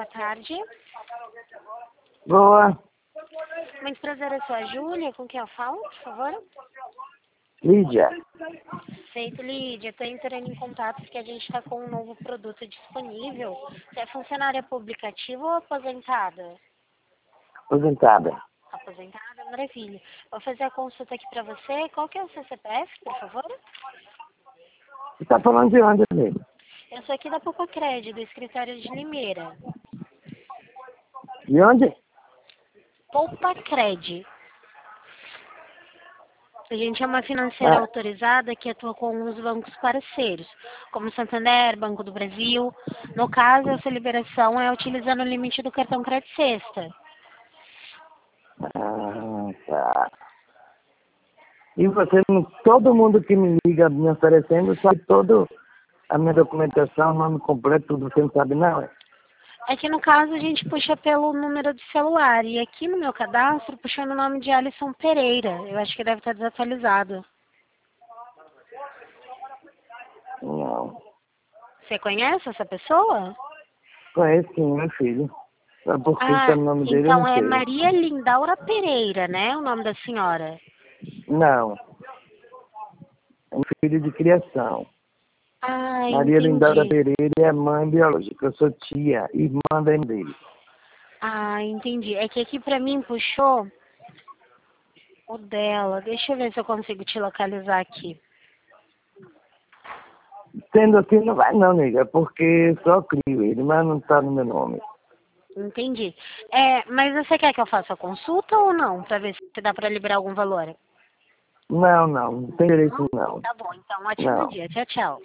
boa tarde. Boa. Muito prazer, eu sou a Júlia. Com quem eu falo, por favor? Lídia. Feito, Lídia. Estou entrando em contato porque a gente está com um novo produto disponível. Você é funcionária pública ativa ou aposentada? Aposentada. Aposentada, maravilha. Vou fazer a consulta aqui para você. Qual que é o seu CPF, por favor? Você está falando de onde, amigo? Eu sou aqui da Poupa-Cred, do escritório de Limeira. De onde? Poupa-Cred. A gente é uma financeira autorizada que atua com os bancos parceiros, como Santander, Banco do Brasil. No caso, essa liberação é utilizando o limite do cartão Cred Sexta. Tá. E você, todo mundo que me liga me oferecendo, sabe toda a minha documentação, nome completo, tudo, você não sabe não, é? É que no caso a gente puxa pelo número de celular e aqui no meu cadastro puxando o nome de Alisson Pereira. Eu acho que deve estar desatualizado. Não. Você conhece essa pessoa? Conheço sim, meu filho. Sabe por que está o nome dele, eu Então não é sei. Maria Lindaura Pereira, né? O nome da senhora. Não. É um filho de criação. Ah, Maria Lindaura entendi. Pereira é a mãe biológica. Eu sou tia, irmã da mãe dele. Ah, entendi. É que aqui pra mim puxou o dela. Deixa eu ver se eu consigo te localizar aqui. Sendo assim, não vai não, nega, porque só crio ele, mas não está no meu nome. Entendi. Mas você quer que eu faça a consulta ou não? Pra ver se dá pra liberar algum valor? Não tem direito Não? não. Tá bom, então ótimo Não. dia. Tchau, tchau.